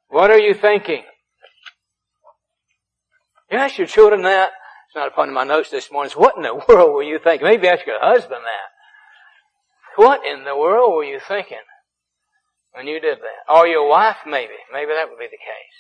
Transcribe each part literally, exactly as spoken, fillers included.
What are you thinking? You ask your children that. It's not a part of my notes this morning. It's what in the world were you thinking? Maybe ask your husband that. What in the world were you thinking when you did that? Or your wife, maybe. Maybe that would be the case.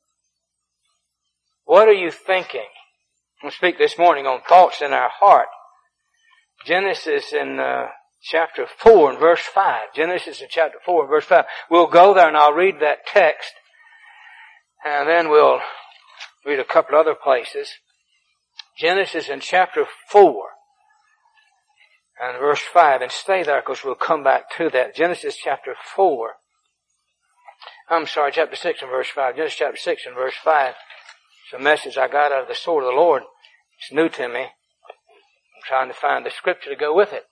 What are you thinking? We'll speak this morning on thoughts in our heart. Genesis in uh, chapter four and verse five. Genesis in chapter four and verse five. We'll go there and I'll read that text. And then we'll read a couple other places. Genesis in chapter four and verse five. And stay there because we'll come back to that. Genesis chapter four. I'm sorry, chapter six and verse five. Genesis chapter six and verse five. It's a message I got out of the sword of the Lord. It's new to me. I'm trying to find the scripture to go with it.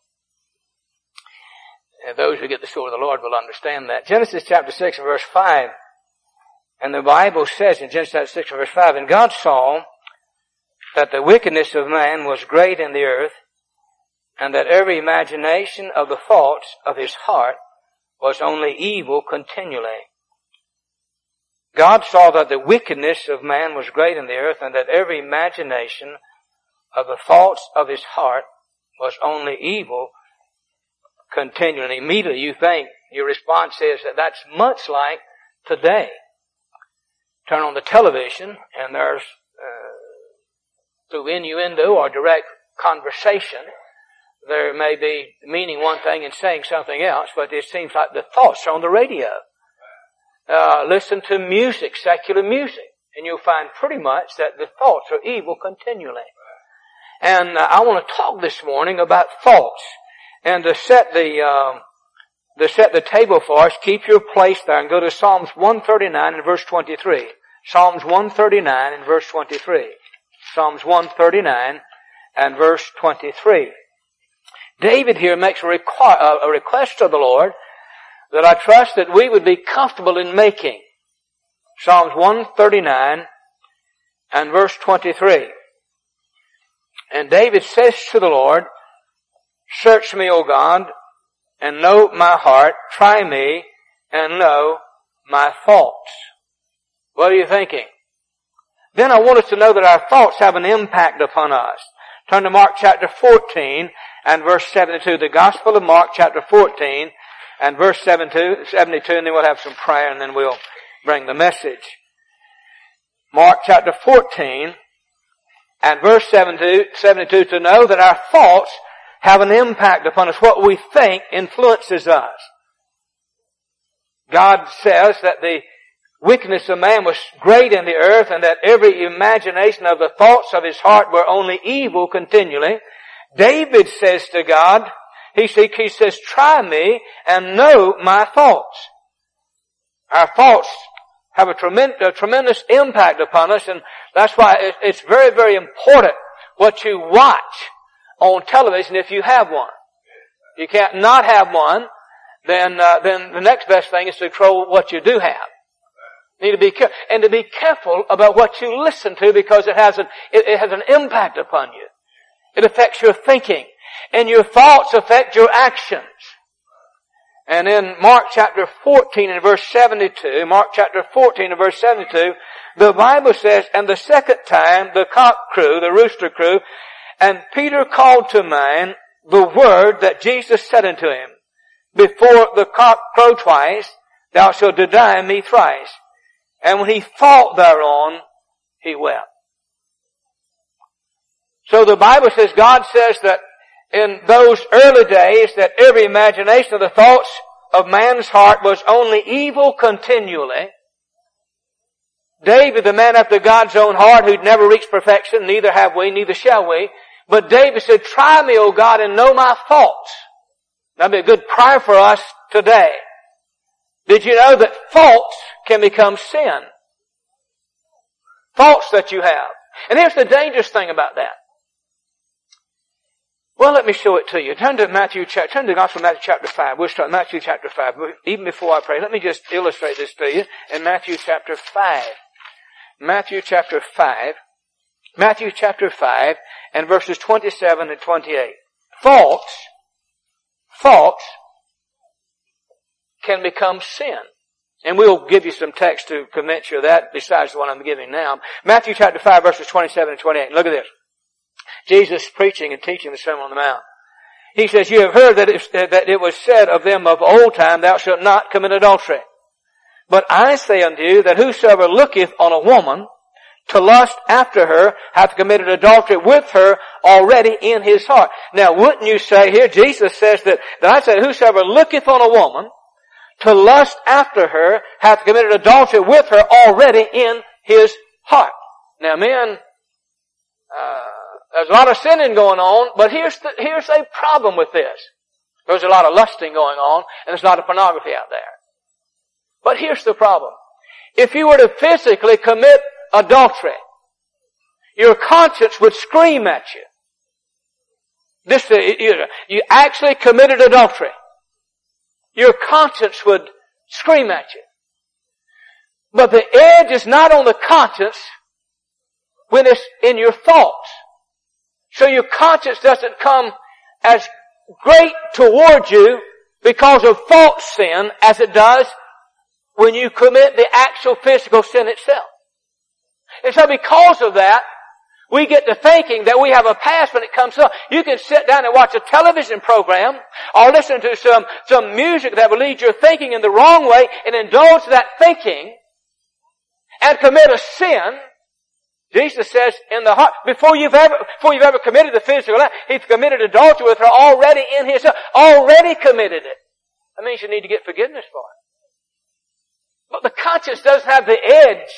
And those who get the sword of the Lord will understand that. Genesis chapter six and verse five. And the Bible says in Genesis chapter six and verse five, and God saw that the wickedness of man was great in the earth, and that every imagination of the thoughts of his heart was only evil continually. God saw that the wickedness of man was great in the earth, and that every imagination of the thoughts of his heart was only evil continually. Immediately you think, your response is that that's much like today. Turn on the television, and there's, uh, through innuendo or direct conversation, there may be meaning one thing and saying something else, but it seems like the thoughts are on the radio. Uh, listen to music, secular music, and you'll find pretty much that the thoughts are evil continually. And uh, I want to talk this morning about thoughts. And to set the, uh, to set the table for us, keep your place there and go to Psalms one thirty-nine and verse twenty-three. Psalms one thirty-nine and verse twenty-three. Psalms one thirty-nine and verse twenty-three. David here makes a, requ- uh, a request of the Lord that I trust that we would be comfortable in making. Psalms one thirty-nine and verse twenty-three. And David says to the Lord, search me, O God, and know my heart. Try me and know my thoughts. What are you thinking? Then I want us to know that our thoughts have an impact upon us. Turn to Mark chapter fourteen and verse seventy-two. The Gospel of Mark chapter fourteen and verse seventy-two, seventy-two, and then we'll have some prayer and then we'll bring the message. Mark chapter fourteen and verse seventy-two, seventy-two, to know that our thoughts have an impact upon us. What we think influences us. God says that the wickedness of man was great in the earth, and that every imagination of the thoughts of his heart were only evil continually. David says to God, he says, try me and know my thoughts. Our thoughts have a tremendous, a tremendous impact upon us, and that's why it's very, very important what you watch on television if you have one. You can't not have one, then uh, then the next best thing is to control what you do have. You need to be careful, and to be careful about what you listen to, because it has an it, it has an impact upon you. It affects your thinking, and your thoughts affect your actions. And in Mark chapter fourteen and verse seventy-two, Mark chapter fourteen and verse seventy-two, the Bible says, and the second time the cock crew, the rooster crew, and Peter called to mind the word that Jesus said unto him, before the cock crow twice, thou shalt deny me thrice. And when he thought thereon, he wept. So the Bible says, God says that in those early days, that every imagination of the thoughts of man's heart was only evil continually. David, the man after God's own heart, who'd never reached perfection, neither have we, neither shall we. But David said, try me, O God, and know my thoughts. That'd be a good prayer for us today. Did you know that thoughts can become sin? Thoughts that you have. And here's the dangerous thing about that. Well, let me show it to you. Turn to Matthew, turn to the Gospel of Matthew chapter five. We'll start Matthew chapter five. Even before I pray, let me just illustrate this to you in Matthew chapter five. Matthew chapter five. Matthew chapter five and verses twenty-seven and twenty-eight. Thoughts, thoughts can become sin And we'll give you some text to convince you of that besides the one I'm giving now. Matthew chapter five verses twenty-seven and twenty-eight. Look at this. Jesus preaching and teaching the Sermon on the Mount. He says, you have heard that it, that it was said of them of old time, thou shalt not commit adultery. But I say unto you that whosoever looketh on a woman to lust after her hath committed adultery with her already in his heart. Now wouldn't you say here, Jesus says that, that I say whosoever looketh on a woman to lust after her hath committed adultery with her already in his heart. Now men, uh, there's a lot of sinning going on, but here's the, here's a problem with this. There's a lot of lusting going on, and there's a lot of pornography out there. But here's the problem. If you were to physically commit adultery, your conscience would scream at you. This, you actually committed adultery. Your conscience would scream at you. But the edge is not on the conscience when it's in your thoughts. So your conscience doesn't come as great toward you because of thought sin as it does when you commit the actual physical sin itself. And so because of that, we get to thinking that we have a past when it comes up. You can sit down and watch a television program or listen to some, some music that will lead your thinking in the wrong way and indulge that thinking and commit a sin. Jesus says in the heart, before you've ever, before you've ever committed the physical act, he's committed adultery with her already in his heart. Already committed it. That means you need to get forgiveness for it. But the conscience doesn't have the edge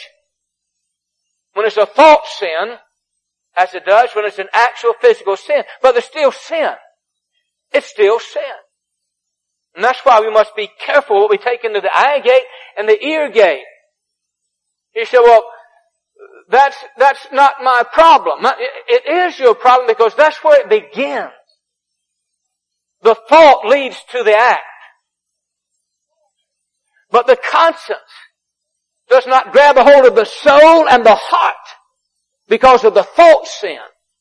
when it's a thought sin as it does when it's an actual physical sin. But there's still sin. It's still sin. And that's why we must be careful what we take into the eye gate and the ear gate. You say, well, that's, that's not my problem. It is your problem because that's where it begins. The thought leads to the act. But the conscience does not grab a hold of the soul and the heart because of the thought sin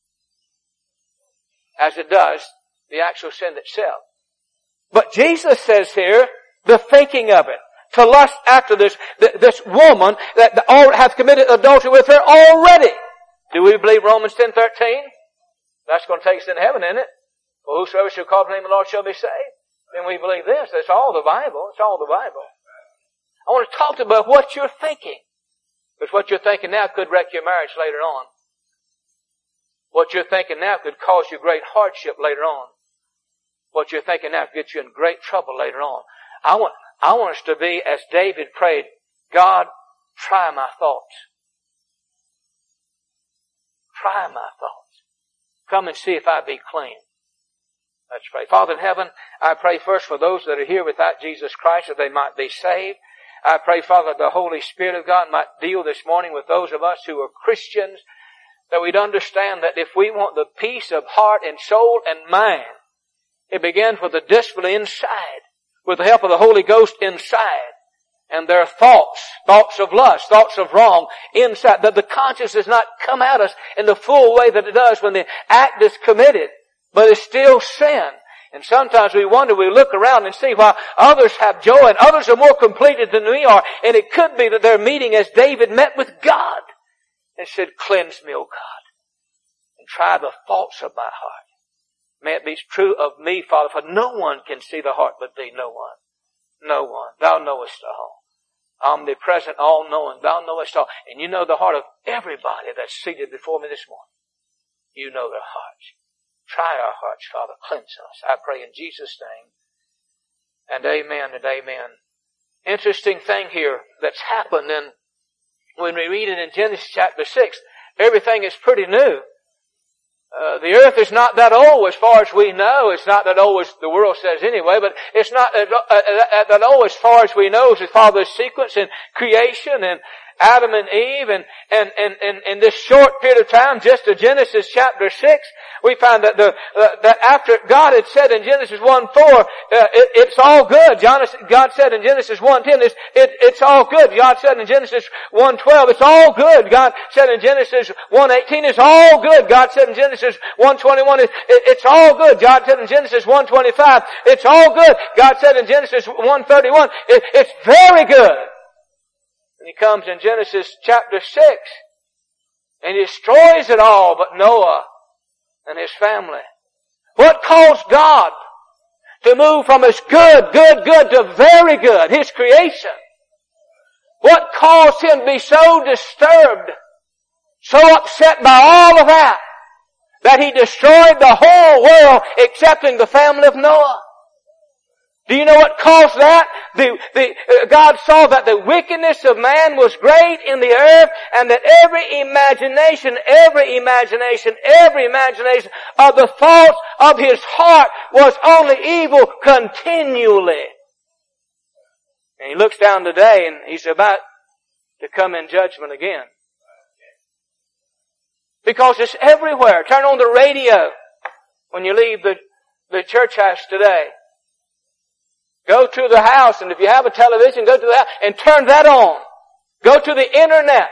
as it does the actual sin itself. But Jesus says here, the thinking of it. To lust after this, this woman that hath committed adultery with her already. Do we believe Romans ten thirteen? That's going to take us into heaven, isn't it? For whosoever shall call the name of the Lord shall be saved. Then we believe this. That's all the Bible. It's all the Bible. I want to talk about what you're thinking. Because what you're thinking now could wreck your marriage later on. What you're thinking now could cause you great hardship later on. What you're thinking now could get you in great trouble later on. I want, I want us to be as David prayed, God, try my thoughts. Try my thoughts. Come and see if I be clean. Let's pray. Father in heaven, I pray first for those that are here without Jesus Christ that they might be saved. I pray, Father, the Holy Spirit of God might deal this morning with those of us who are Christians, that we'd understand that if we want the peace of heart and soul and mind, it begins with the discipline inside, with the help of the Holy Ghost inside. And their thoughts, thoughts of lust, thoughts of wrong inside, that the conscience does not come at us in the full way that it does when the act is committed, but it's still sin. And sometimes we wonder, we look around and see why others have joy and others are more completed than we are. And it could be that they're meeting as David met with God and said, cleanse me, O God, and try the thoughts of my heart. May it be true of me, Father, for no one can see the heart but thee, no one. No one. Thou knowest all. Omnipresent, all-knowing. Thou knowest all. And you know the heart of everybody that's seated before me this morning. You know their hearts. Try our hearts, Father. Cleanse us. I pray in Jesus' name. And amen and amen. Interesting thing here that's happened, and when we read it in Genesis chapter six, everything is pretty new. Uh, the earth is not that old as far as we know. It's not that old as the world says anyway, but it's not that, uh, uh, that old as far as we know as Father's sequence in creation and Adam and Eve, and, and, and, and in this short period of time, just to Genesis chapter six, we find that the, uh, that after God had said in Genesis one four, uh, it, it's all good. God said in Genesis one ten, it's, it, it's all good. God said in Genesis one twelve, it's all good. God said in Genesis one eighteen, it's all good. God said in Genesis one twenty-one, it, it, it's all good. God said in Genesis one twenty-five, it's all good. God said in Genesis one thirty-one, it, it's very good. comes in Genesis chapter six and he destroys it all but Noah and his family. What caused God to move from his good, good, good to very good, his creation? What caused him to be so disturbed, so upset by all of that, that he destroyed the whole world excepting the family of Noah? Do you know what caused that? The, the, uh, God saw that the wickedness of man was great in the earth, and that every imagination, every imagination, every imagination of the thoughts of his heart was only evil continually. And he looks down today and he's about to come in judgment again. Because it's everywhere. Turn on the radio when you leave the, the church house today. Go to the house, and if you have a television, go to the house and turn that on. Go to the internet.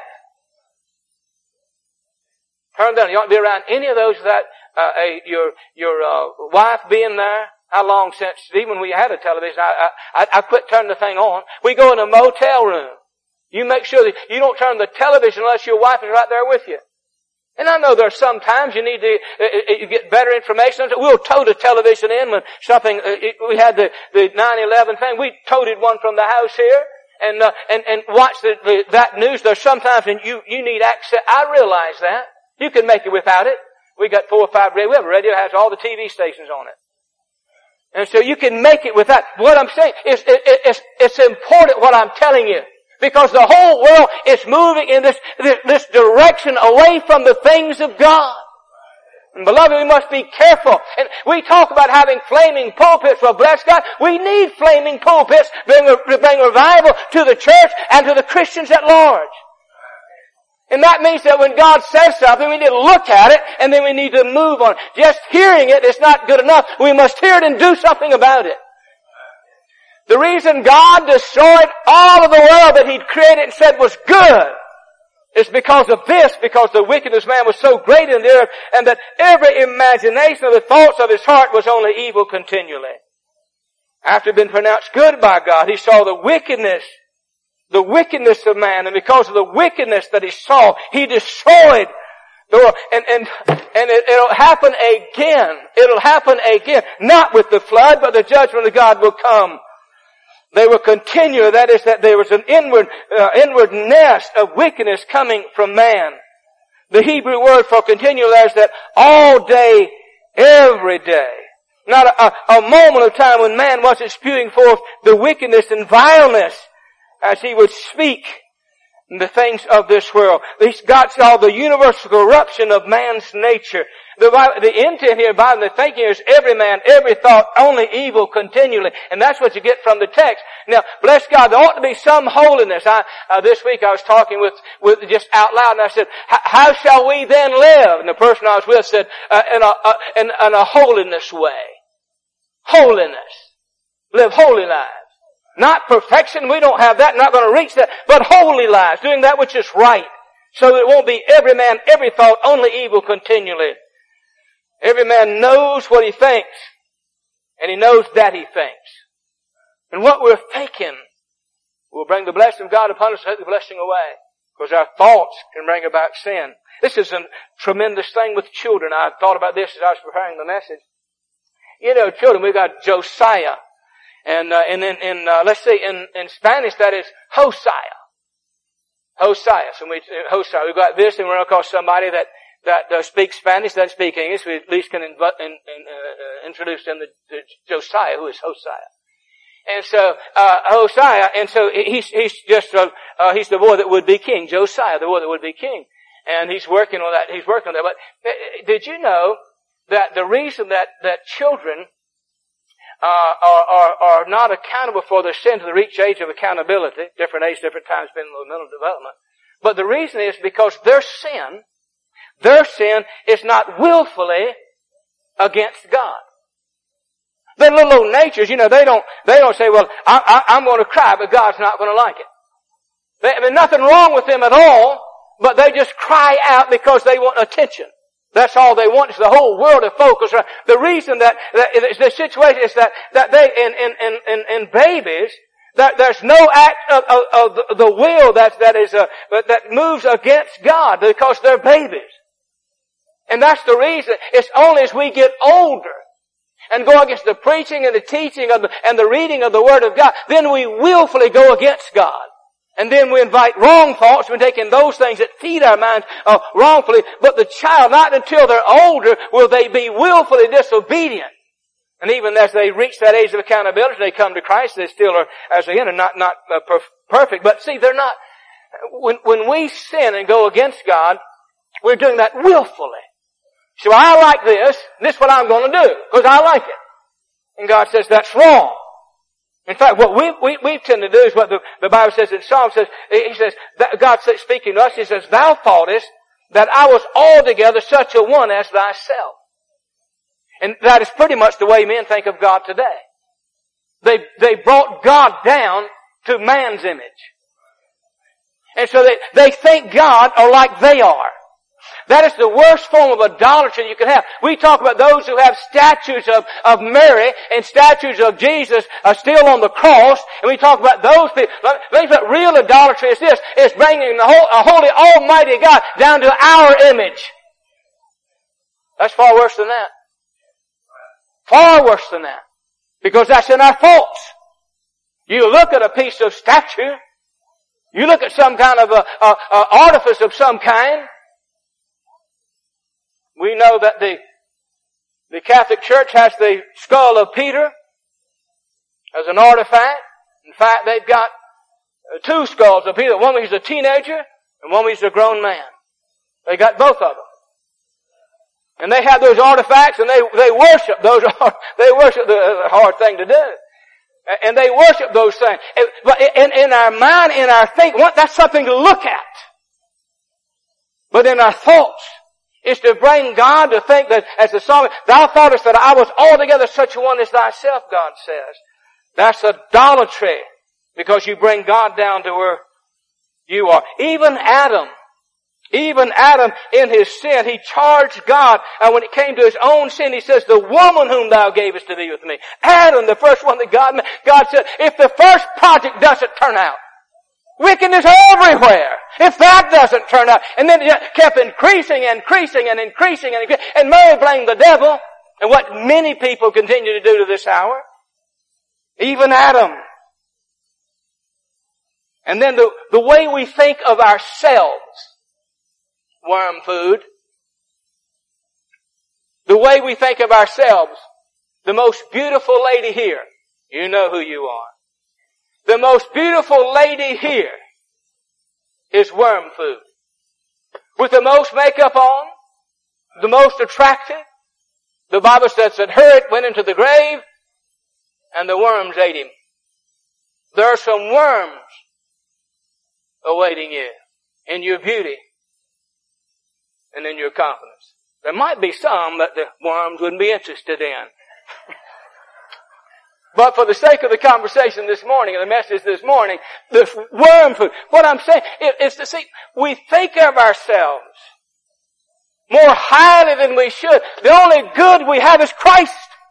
Turn that on. You ought to be around any of those that uh, a, your your uh, wife being there. How long since, even when we had a television, I, I, I quit turning the thing on. We go in a motel room. You make sure that you don't turn the television unless your wife is right there with you. And I know there are some times you need to, uh, you get better information. We'll tow the television in when something, uh, it, we had the, the nine eleven thing. We toted one from the house here and, uh, and, and watch the, the, that news. There's sometimes when you, you need access. I realize that. You can make it without it. We got four or five radio. We have a radio that has all the T V stations on it. And so you can make it without. What I'm saying is, it, it, it's, it's important what I'm telling you. Because the whole world is moving in this, this, this direction away from the things of God. And beloved, we must be careful. And we talk about having flaming pulpits. Well, bless God, we need flaming pulpits to bring revival to the church and to the Christians at large. And that means that when God says something, we need to look at it and then we need to move on. Just hearing it is not good enough. We must hear it and do something about it. The reason God destroyed all of the world that He'd created and said was good is because of this, because the wickedness of man was so great in the earth, and that every imagination of the thoughts of his heart was only evil continually. After being pronounced good by God, He saw the wickedness, the wickedness of man, and because of the wickedness that He saw, He destroyed the world. And, and, and it, it'll happen again. It'll happen again. Not with the flood, but the judgment of God will come. They will continue. That is, that there was an inward, uh, inward nest of wickedness coming from man. The Hebrew word for continue there is that all day, every day. Not a, a, a moment of time when man wasn't spewing forth the wickedness and vileness as he would speak the things of this world. God saw the universal corruption of man's nature. The, the intent here, by the thinking is every man, every thought, only evil continually. And that's what you get from the text. Now, bless God, there ought to be some holiness. I, uh, this week I was talking with, with just out loud, and I said, how shall we then live? And the person I was with said, uh, in a, uh, in, in a holiness way. Holiness. Live holy lives. Not perfection, we don't have that, not going to reach that, but holy lives, doing that which is right. So that it won't be every man, every thought, only evil continually. Every man knows what he thinks, and he knows that he thinks. And what we're thinking will bring the blessing of God upon us and take the blessing away. Because our thoughts can bring about sin. This is a tremendous thing with children. I thought about this as I was preparing the message. You know, children, we've got Josiah. And, uh, and in, in uh, let's see, in, in Spanish that is Hosea. Hosea. So we, Hosea. We've got this, and we're going to call somebody that, that uh, speaks Spanish, doesn't speak English. We at least can inv- in, in, uh, introduce them to, to Josiah, who is Hosea. And so, uh, Hosea, and so he's, he's just, uh, uh, he's the boy that would be king. Josiah, the boy that would be king. And he's working on that, he's working on that. But uh, did you know that the reason that, that children Uh, are, are, are not accountable for their sin to the reach age of accountability, different age, different times, depending on the mental development. But the reason is because their sin, their sin is not willfully against God. Their little old natures, you know, they don't, they don't say, well, I, I, I'm going to cry, but God's not going to like it. They, there's nothing wrong with them at all, but they just cry out because they want attention. That's all they want is the whole world to focus on. The reason that, that the situation is that, that they, in, in, in, in babies, There, there's no act of, of, of the, the will that, that is, uh, that moves against God because they're babies. And that's the reason. It's only as we get older and go against the preaching and the teaching of the, and the reading of the Word of God, then we willfully go against God. And then we invite wrong thoughts. We're taking those things that feed our minds uh, wrongfully. But the child, not until they're older will they be willfully disobedient. And even as they reach that age of accountability, they come to Christ, they still are, as they enter, not, not uh, perf- perfect. But see, they're not, when, when we sin and go against God, we're doing that willfully. So I like this, this is what I'm going to do, because I like it. And God says that's wrong. In fact, what we, we, we tend to do is what the, the Bible says in Psalm says, He says, that God says, speaking to us, He says, thou thoughtest that I was altogether such a one as thyself. And that is pretty much the way men think of God today. They, they brought God down to man's image. And so they, they think God are like they are. That is the worst form of idolatry you can have. We talk about those who have statues of, of Mary and statues of Jesus uh, still on the cross, and we talk about those people. Let me say, real idolatry is this, is bringing the whole, a holy, almighty God down to our image. That's far worse than that. Far worse than that. Because that's in our thoughts. You look at a piece of statue, you look at some kind of a, a, a artifice of some kind. We know that the, the Catholic Church has the skull of Peter as an artifact. In fact, they've got two skulls of Peter. One when he's a teenager and one when he's a grown man. They got both of them. And they have those artifacts and they, they worship those, they worship the hard thing to do. And they worship those things. But in, in our mind, in our thinking, that's something to look at. But in our thoughts, it's to bring God to think that, as the psalmist, thou thoughtest that I was altogether such a one as thyself, God says. That's idolatry, because you bring God down to where you are. Even Adam, even Adam in his sin, he charged God, and when it came to his own sin, he says, the woman whom thou gavest to be with me. Adam, the first one that God made, God said, if the first project doesn't turn out, wickedness everywhere. If that doesn't turn out, and then it kept increasing and increasing and increasing and increasing, and Mary blamed the devil, and what many people continue to do to this hour. Even Adam. And then the, the way we think of ourselves, worm food. The way we think of ourselves, the most beautiful lady here, you know who you are. The most beautiful lady here is worm food. With the most makeup on, the most attractive. The Bible says that Herod went into the grave and the worms ate him. There are some worms awaiting you in your beauty and in your confidence. There might be some that the worms wouldn't be interested in. But for the sake of the conversation this morning, and the message this morning, this worm food, what I'm saying is to see, we think of ourselves more highly than we should. The only good we have is Christ.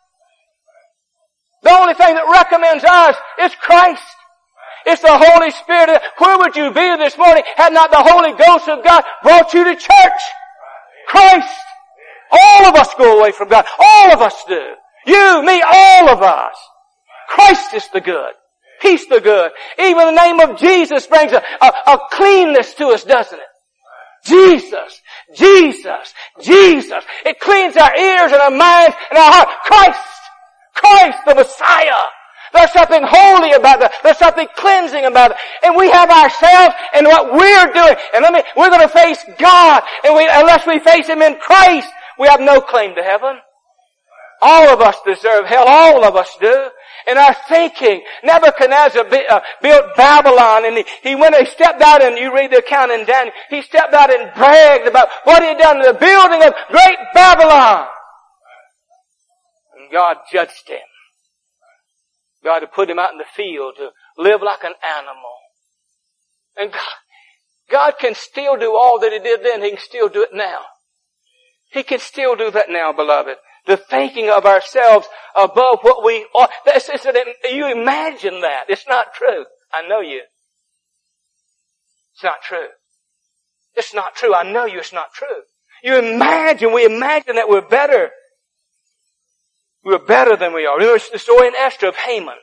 The only thing that recommends us is Christ. It's the Holy Spirit. Where would you be this morning had not the Holy Ghost of God brought you to church? Christ. All of us go away from God. All of us do. You, me, all of us. Christ is the good. He's the good. Even the name of Jesus brings a, a, a cleanness to us, doesn't it? Jesus, Jesus, Jesus. It cleans our ears and our minds and our heart. Christ, Christ the Messiah. There's something holy about that. There's something cleansing about it. And we have ourselves and what we're doing. And let me, we're going to face God. And we, unless we face Him in Christ, we have no claim to heaven. All of us deserve hell. All of us do. In our thinking, Nebuchadnezzar built Babylon, and he, he went, he stepped out, and you read the account in Daniel, he stepped out and bragged about what he had done in the building of great Babylon. And God judged him. God had put him out in the field to live like an animal. And God, God can still do all that He did then. He can still do it now. He can still do that now, beloved. The thinking of ourselves above what we are. That's, it's an, you imagine that. It's not true. I know you. It's not true. It's not true. I know you. It's not true. You imagine, we imagine that we're better. We're better than we are. Remember the story in Esther of Haman.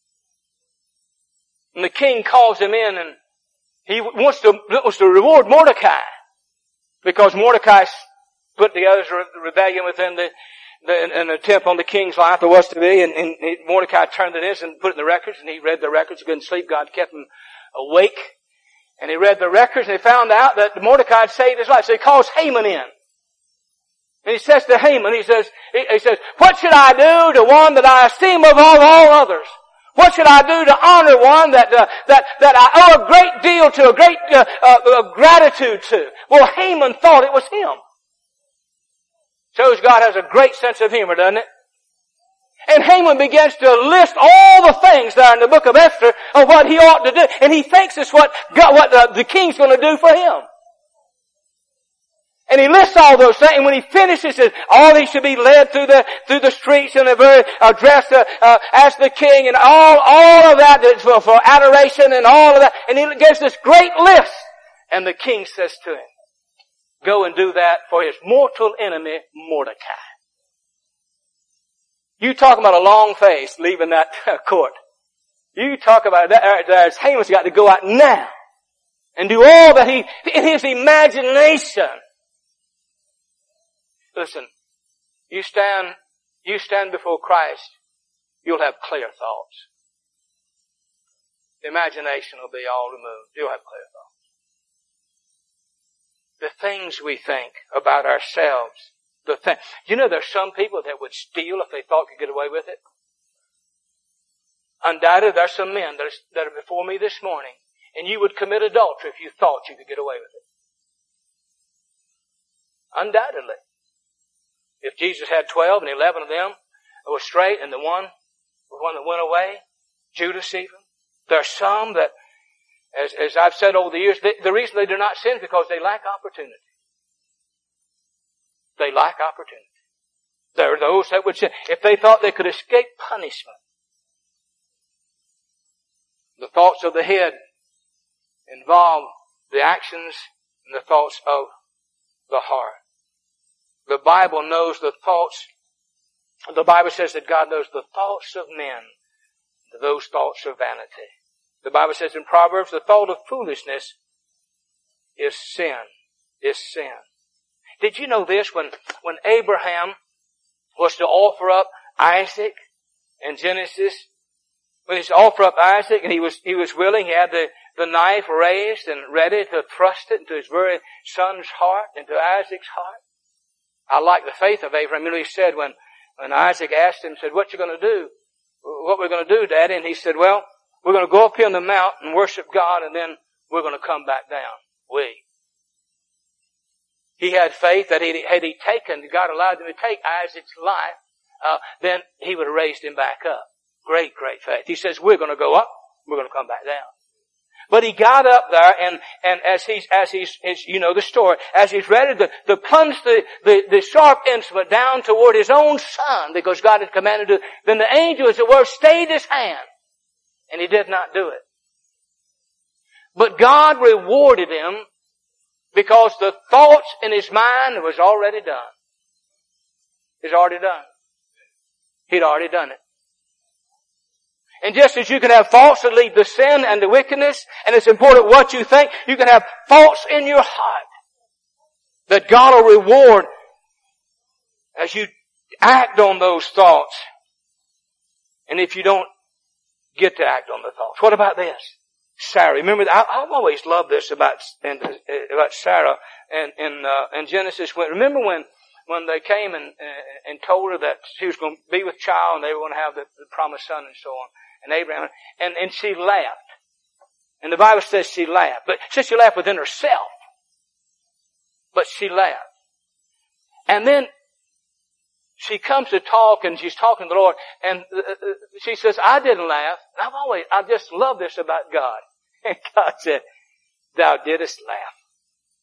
And the king calls him in and he wants to, wants to reward Mordecai. Because Mordecai put together a rebellion within the, the an attempt on the king's life there was to be, and, and Mordecai turned it in and put it in the records, and he read the records. He couldn't sleep. God kept him awake. And he read the records, and he found out that Mordecai had saved his life. So he calls Haman in. And he says to Haman, he says, he, he says, what should I do to one that I esteem above all others? What should I do to honor one that uh, that that I owe a great deal to, a great uh, uh, gratitude to? Well, Haman thought it was him. Shows God has a great sense of humor, doesn't it? And Haman begins to list all the things there in the book of Esther of what he ought to do, and he thinks it's what God, what the, the king's going to do for him. And he lists all those things, and when he finishes, he says, all these should be led through the, through the streets and a very, uh, dressed, uh, uh, as the king, and all, all of that is for, for adoration and all of that. And he gives this great list. And the king says to him, go and do that for his mortal enemy, Mordecai. You talk about a long face leaving that court. You talk about that, there's Haman's got to go out now and do all that he, in his imagination. Listen, you stand, you stand before Christ, you'll have clear thoughts. The imagination will be all removed. You'll have clear thoughts. The things we think about ourselves, the thing, you know there's some people that would steal if they thought could get away with it? Undoubtedly there's some men that are, that are before me this morning, and you would commit adultery if you thought you could get away with it. Undoubtedly. If Jesus had twelve and eleven of them were straight and the one, the one that went away, Judas even, there are some that, as, as I've said over the years, they, the reason they do not sin is because they lack opportunity. They lack opportunity. There are those that would sin if they thought they could escape punishment. The thoughts of the head involve the actions and the thoughts of the heart. The Bible knows the thoughts, the Bible says that God knows the thoughts of men. Those thoughts are vanity. The Bible says in Proverbs, the thought of foolishness is sin, is sin. Did you know this? When, when Abraham was to offer up Isaac in Genesis, when he was to offer up Isaac and he was, he was willing, he had the, the knife raised and ready to thrust it into his very son's heart, into Isaac's heart. I like the faith of Abraham. You know, he said when, when Isaac asked him, said, what you going to do? What we're going to do, Daddy? And he said, well, we're going to go up here on the mountain and worship God, and then we're going to come back down. We. He had faith that he, had he taken, God allowed him to take Isaac's life, uh, then he would have raised him back up. Great, great faith. He says, we're going to go up, we're going to come back down. But he got up there, and, and as he's, as he's, his, you know the story, as he's ready to, to plunge the, the, the sharp instrument down toward his own son, because God had commanded to, then the angel, as it were, stayed his hand, and he did not do it. But God rewarded him, because the thoughts in his mind was already done. It's already done. He'd already done it. And just as you can have thoughts that lead to sin and to wickedness, and it's important what you think, you can have thoughts in your heart that God will reward as you act on those thoughts. And if you don't get to act on the thoughts. What about this? Sarah. Remember, I, I've always loved this about, about Sarah and in, uh, in Genesis. Remember when, when they came and, uh, and told her that she was going to be with child and they were going to have the, the promised son and so on. And Abraham, and, and she laughed. And the Bible says she laughed. But she, she laughed within herself. But she laughed. And then she comes to talk and she's talking to the Lord and uh, she says, I didn't laugh. I've always, I just love this about God. And God said, thou didst laugh.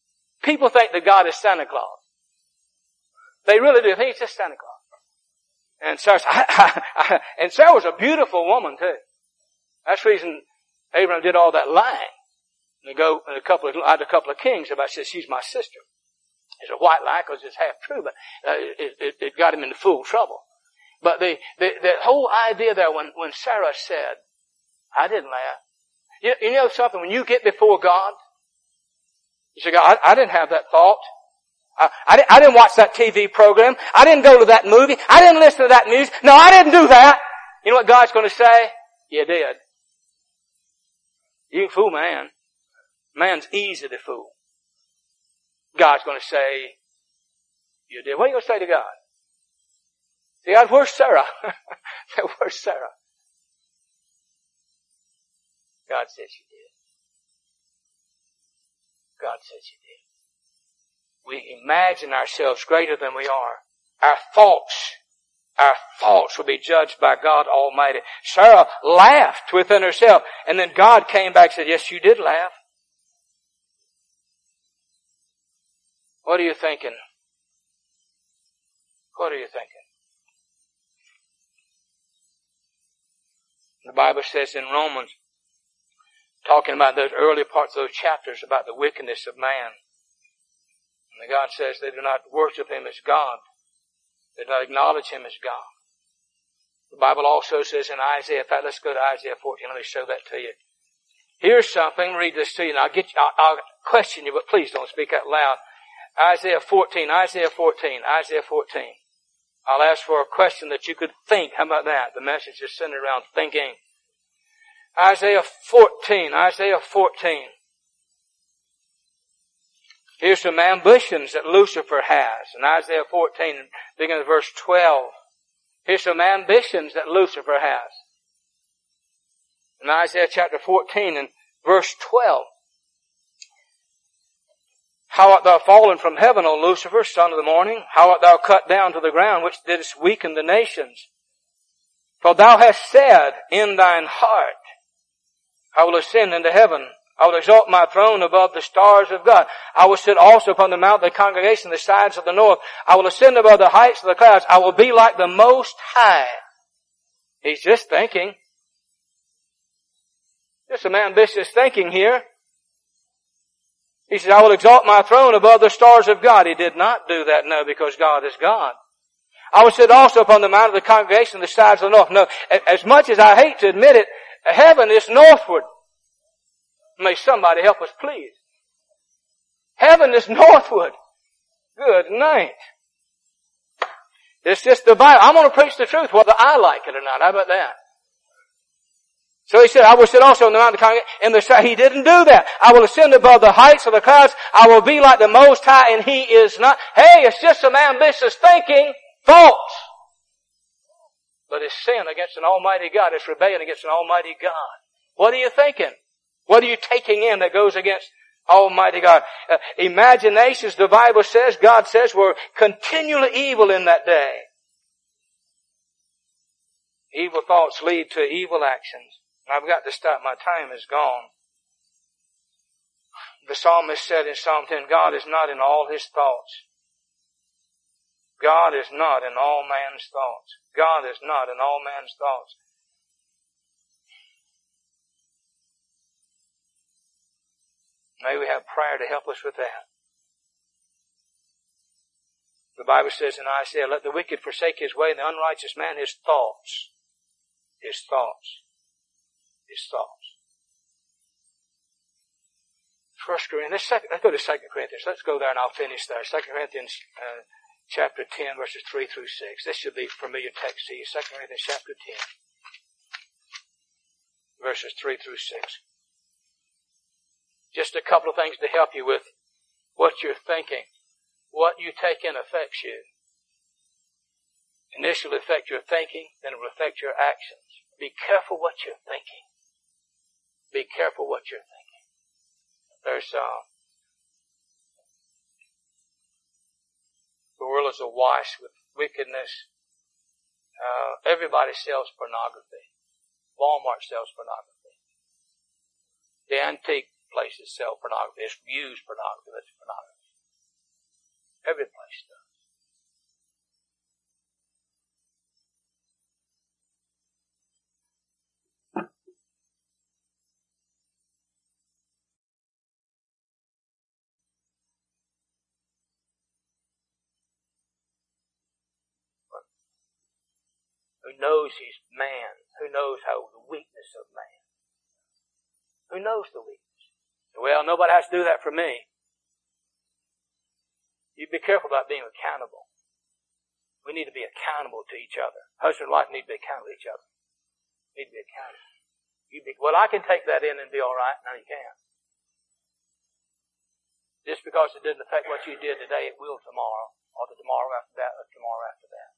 People think that God is Santa Claus. They really do. They think he's just Santa Claus. And Sarah, I, I, I, and Sarah was a beautiful woman too. That's the reason Abraham did all that lying. And they go, and a couple of, I had a couple of kings about said, she's my sister. It's a white lie because it's half true, but uh, it, it, it got him into full trouble. But the, the, the whole idea there when, when Sarah said, I didn't laugh. You, you know something? When you get before God, you say, God, I, I didn't have that thought. I, I, didn't, I didn't watch that T V program. I didn't go to that movie. I didn't listen to that news. No, I didn't do that. You know what God's going to say? You did. You can fool man. Man's easy to fool. God's going to say, you did. What are you going to say to God? Say, God, where's Sarah? Where's Sarah? God says you did. God says you did. We imagine ourselves greater than we are. Our thoughts, our thoughts will be judged by God Almighty. Sarah laughed within herself, and then God came back and said, yes, you did laugh. What are you thinking? What are you thinking? The Bible says in Romans, talking about those early parts of those chapters about the wickedness of man. And God says they do not worship Him as God. They do not acknowledge Him as God. The Bible also says in Isaiah, in fact, let's go to Isaiah fourteen. Let me show that to you. Here's something. Read this to you. And I'll get you, I'll, I'll question you, but please don't speak out loud. Isaiah fourteen, Isaiah fourteen, Isaiah fourteen. I'll ask for a question that you could think. How about that? The message is centered around thinking. Isaiah fourteen, Isaiah fourteen. Here's some ambitions that Lucifer has. In Isaiah fourteen, beginning at verse twelve. Here's some ambitions that Lucifer has. In Isaiah chapter fourteen and verse twelve. How art thou fallen from heaven, O Lucifer, son of the morning? How art thou cut down to the ground, which didst weaken the nations? For thou hast said in thine heart, I will ascend into heaven. I will exalt my throne above the stars of God. I will sit also upon the mount of the congregation, the sides of the north. I will ascend above the heights of the clouds. I will be like the Most High. He's just thinking. Just some ambitious thinking here. He says, I will exalt my throne above the stars of God. He did not do that, no, because God is God. I will sit also upon the mount of the congregation, the sides of the north. No, as much as I hate to admit it, heaven is northward. May somebody help us, please. Heaven is northward. Good night. It's just the Bible. I'm going to preach the truth whether I like it or not. How about that? So he said, I will sit also on the mountain of the congregation. In the, he didn't do that. I will ascend above the heights of the clouds. I will be like the Most High, and He is not. Hey, it's just some ambitious thinking, thoughts. But it's sin against an almighty God. It's rebellion against an almighty God. What are you thinking? What are you taking in that goes against almighty God? Uh, imaginations, the Bible says, God says, were continually evil in that day. Evil thoughts lead to evil actions. And I've got to stop. My time is gone. The psalmist said in Psalm ten, God is not in all his thoughts. God is not in all man's thoughts. God is not in all man's thoughts. May we have prayer to help us with that. The Bible says in Isaiah, let the wicked forsake his way and the unrighteous man his thoughts. His thoughts. His thoughts. First Corinthians, let's, let's go to Second Corinthians. Let's go there and I'll finish there. Second Corinthians uh, chapter ten, verses three through six. This should be a familiar text to you. Second Corinthians chapter ten, verses three through six. Just a couple of things to help you with what you're thinking. What you take in affects you. Initially affect your thinking, then it will affect your actions. Be careful what you're thinking. Be careful what you're thinking. There's, uh, the world is awash with wickedness. Uh, everybody sells pornography. Walmart sells pornography. The antique places sell pornography. It's used pornography. That's pornography. Every place does. who knows he's man, who knows how the weakness of man, who knows the weakness. Well, nobody has to do that for me. You be careful about being accountable. We need to be accountable to each other. Husband and wife need to be accountable to each other. Need to be accountable. You be, well, I can take that in and be all right. No, you can't. Just because it didn't affect what you did today, it will tomorrow, or the tomorrow after that, or tomorrow after that.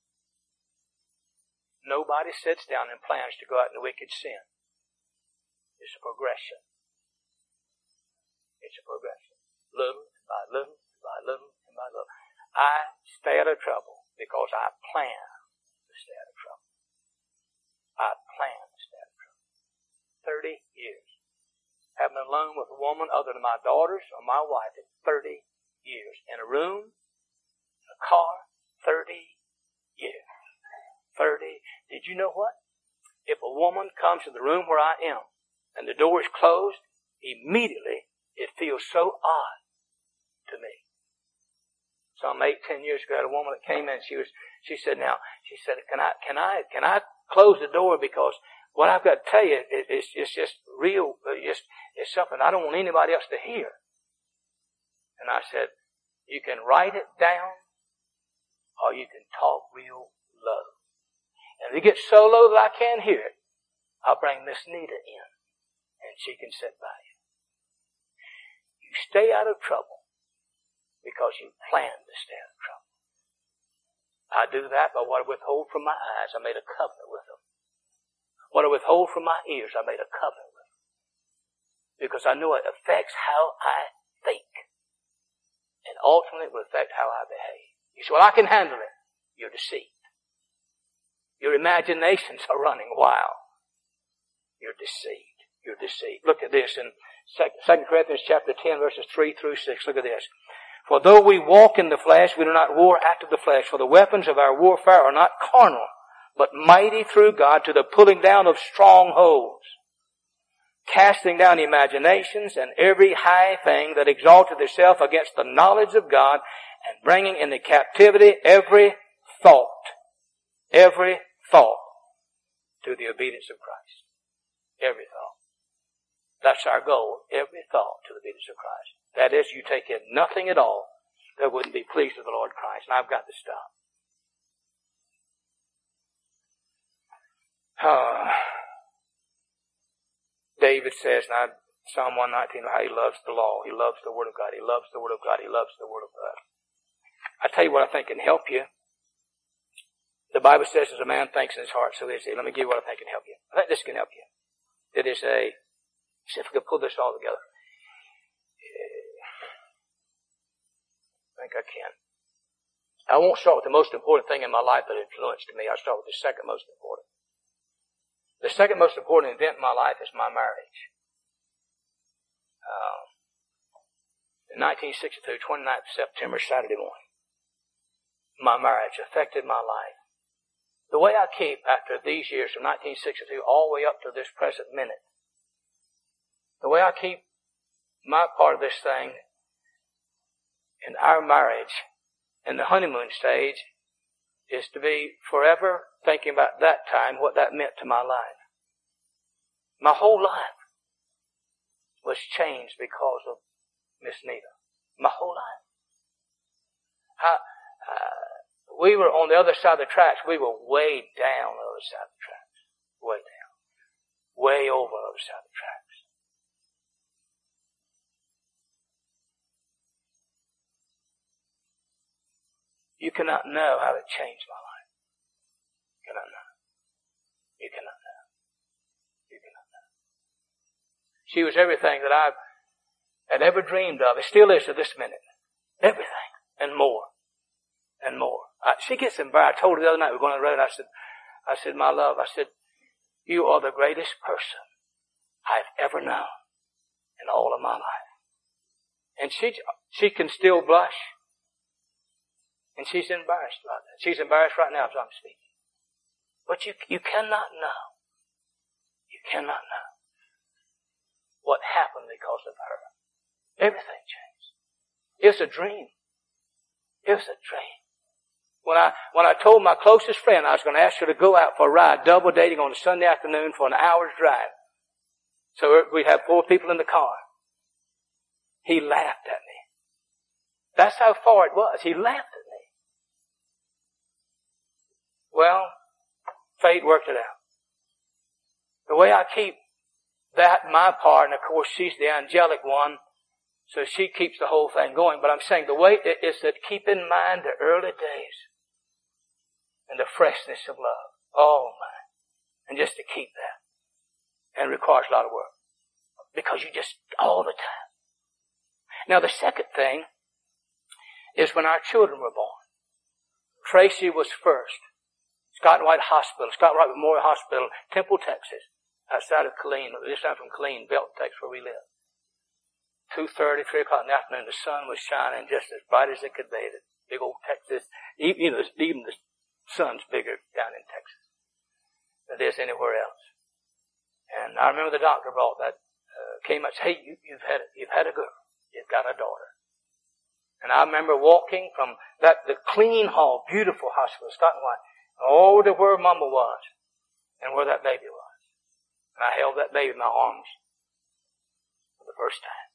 Nobody sits down and plans to go out in wicked sin. It's a progression. It's a progression. Little by little by little by little. I stay out of trouble because I plan to stay out of trouble. I plan to stay out of trouble. Thirty years. Haven't been alone with a woman other than my daughters or my wife in thirty years. In a room, in a car, thirty years. Thirty. Did you know what? If a woman comes to the room where I am and the door is closed, immediately it feels so odd to me. Some eight, ten years ago, I had a woman that came in. She was, she said, now, she said, can I, can I, can I close the door because what I've got to tell you is, is, is just real, just, it's something I don't want anybody else to hear. And I said, you can write it down or you can talk real low. And if it gets so low that I can't hear it, I'll bring Miss Nita in and she can sit by you. You stay out of trouble because you plan to stay out of trouble. I do that by what I withhold from my eyes. I made a covenant with them. What I withhold from my ears, I made a covenant with them. Because I know it affects how I think. And ultimately it will affect how I behave. You say, well, I can handle it. You're deceived. Your imaginations are running wild. You're deceived. You're deceived. Look at this in Second Corinthians chapter ten, verses three through six. Look at this. For though we walk in the flesh, we do not war after the flesh. For the weapons of our warfare are not carnal, but mighty through God to the pulling down of strongholds, casting down imaginations and every high thing that exalted itself against the knowledge of God, and bringing into captivity every thought, every thought to the obedience of Christ. Every thought. That's our goal. Every thought to the obedience of Christ. That is, you take in nothing at all that wouldn't be pleased with the Lord Christ. And I've got to stop. Uh, David says, now Psalm one nineteen, how he loves the law. He loves the Word of God. He loves the Word of God. He loves the Word of God. I tell you what I think can help you. The Bible says, as a man thinks in his heart, so is he. Let me give you what I think can help you. I think this can help you. It is a, see if we can pull this all together. I think I can. I won't start with the most important thing in my life that influenced me. I'll start with the second most important. The second most important event in my life is my marriage. Um, in nineteen sixty-two, twenty-ninth of September, Saturday morning, my marriage affected my life. The way I keep after these years from nineteen sixty-two all the way up to this present minute, the way I keep my part of this thing in our marriage in the honeymoon stage is to be forever thinking about that time, what that meant to my life. My whole life was changed because of Miss Nita. My whole life. I, uh, we were on the other side of the tracks. We were way down on the other side of the tracks. Way down. Way over on the other side of the tracks. You cannot know how it changed my life. You cannot know. You cannot know. You cannot know. She was everything that I had ever dreamed of. It still is to this minute. Everything. And more. And more. I, she gets embarrassed. I told her the other night, we were going on the road, I said, I said, my love, I said, you are the greatest person I've ever known in all of my life. And she, she can still blush. And she's embarrassed about that. She's embarrassed right now as I'm speaking. But you, you cannot know. You cannot know what happened because of her. Everything changed. It was a dream. It was a dream. When I, when I told my closest friend I was going to ask her to go out for a ride, double dating on a Sunday afternoon for an hour's drive. So we'd have four people in the car. He laughed at me. That's how far it was. He laughed at me. Well, fate worked it out. The way I keep that my part, and of course she's the angelic one, so she keeps the whole thing going. But I'm saying the way it is that keep in mind the early days and the freshness of love. Oh my. And just to keep that. And it requires a lot of work. Because you just, all the time. Now the second thing is when our children were born. Tracy was first. Scott and White Hospital, Scott and White Memorial Hospital, Temple, Texas, outside of Killeen, just down from Killeen, Belton, Texas, where we live. two thirty, three o'clock in the afternoon, the sun was shining just as bright as it could be. The big old Texas, you know, even the sun's bigger down in Texas than it is anywhere else. And I remember the doctor brought that, uh, came up and said, hey, you, you've had, you've had a girl. You've got a daughter. And I remember walking from that, the clean hall, beautiful hospital, Scott and White, all to where Mama was and where that baby was. And I held that baby in my arms for the first time.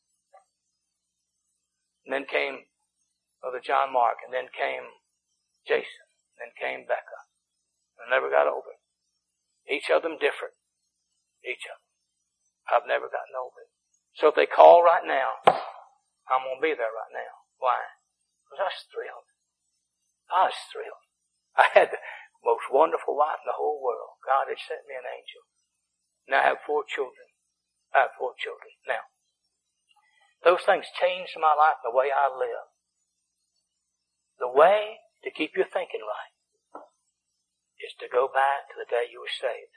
And then came Brother John Mark, and then came Jason, and then came Becca. And I never got over it. Each of them different. Each of them. I've never gotten over it. So if they call right now, I'm going to be there right now. Why? Because I was thrilled. I was thrilled. I had the most wonderful wife in the whole world. God had sent me an angel. Now I have four children. I have four children. Now, those things changed my life, the way I live. The way to keep your thinking right is to go back to the day you were saved.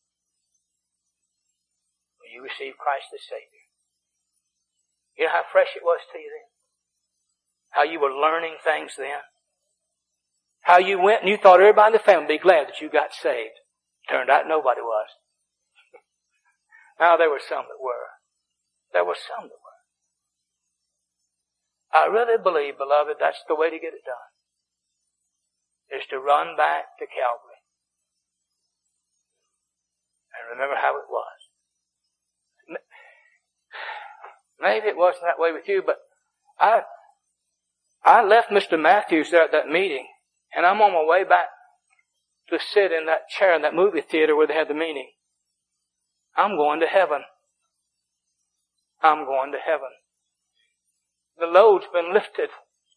When you received Christ as Savior. You know how fresh it was to you then? How you were learning things then? How you went and you thought everybody in the family would be glad that you got saved. Turned out nobody was. Now there were some that were. There were some that were. I really believe, beloved, that's the way to get it done. Is to run back to Calvary. And remember how it was. Maybe it wasn't that way with you, but I, I left Mister Matthews there at that meeting, and I'm on my way back to sit in that chair in that movie theater where they had the meeting. I'm going to heaven. I'm going to heaven. The load's been lifted.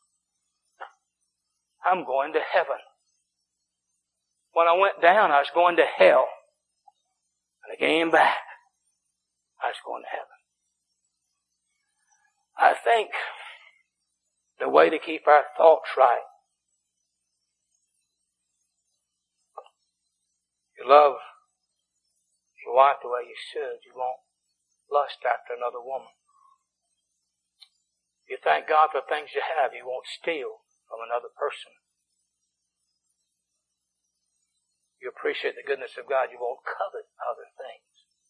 I'm going to heaven. When I went down, I was going to hell. And I came back. I was going to heaven. I think the way to keep our thoughts right, you love your wife the way you should, you won't lust after another woman. You thank God for things you have, you won't steal from another person. You appreciate the goodness of God, you won't covet other things.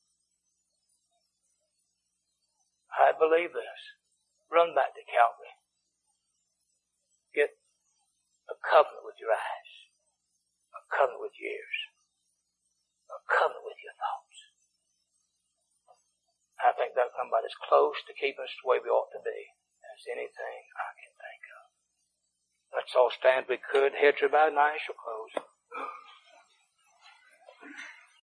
I believe this. Run back to Calvary. Get a covenant with your eyes. A covenant with your ears. A covenant with your thoughts. I think that'll come about as close to keeping us the way we ought to be as anything I can think of. Let's all stand if we could. Heads are bowed and eyes shall close.